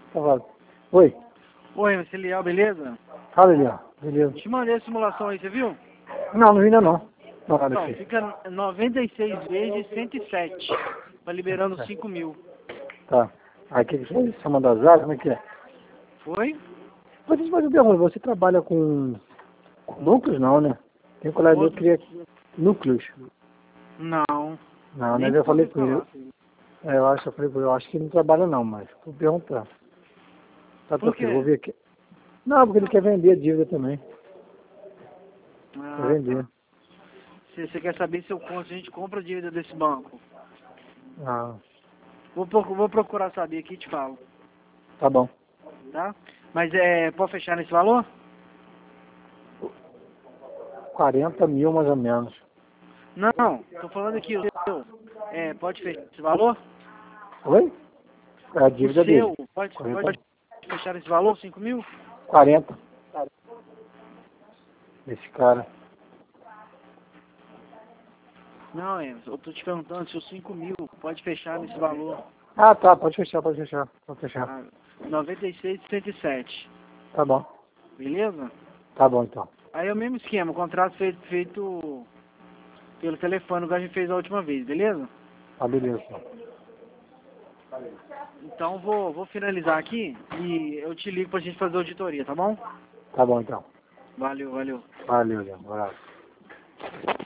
Tá falando. Oi. Oi, MC Liel, beleza? Fala, Eliel. Beleza. Te mandei a simulação aí, você viu? Não vi ainda não. Não, olha Então, aqui. fica 96 vezes 107, vai liberando 5 mil. Tá. Aí o que você é? Chama das áreas? Como é que é? Foi? Você faz pergunta, você trabalha com núcleos não, né? Tem um colega meu que Outro? cria núcleos. Não. Não, Nem né? Eu falei ouvi com ele. falar. Eu falei com ele, eu acho que ele não trabalha não, mas vou perguntar. Tá Por porque eu vou quê? ver aqui. Não, porque ele quer vender a dívida também. Quer Ah, vender. tá. Você quer saber se a gente compra a dívida desse banco? Ah, Vou procurar saber aqui e te falo, tá bom. tá? Mas pode fechar nesse valor? 40 mil mais ou menos. Não, tô falando aqui o seu. Pode fechar esse valor? Oi? É a O dívida dele. seu, pode 40. fechar esse valor, 5 mil? 40. Esse cara. Não, eu tô te perguntando se os 5 mil pode fechar nesse valor. Ah, tá. Pode fechar, pode fechar. Pode fechar. Ah, 96 e 107. Tá bom. Beleza? Tá bom, então. Aí é o mesmo esquema, o contrato feito pelo telefone, igual a gente fez a última vez, beleza? Tá, beleza. Então. Então vou finalizar aqui e eu te ligo pra gente fazer a auditoria, tá bom? Tá bom, então. Valeu, valeu. Valeu, Leandro. Um abraço.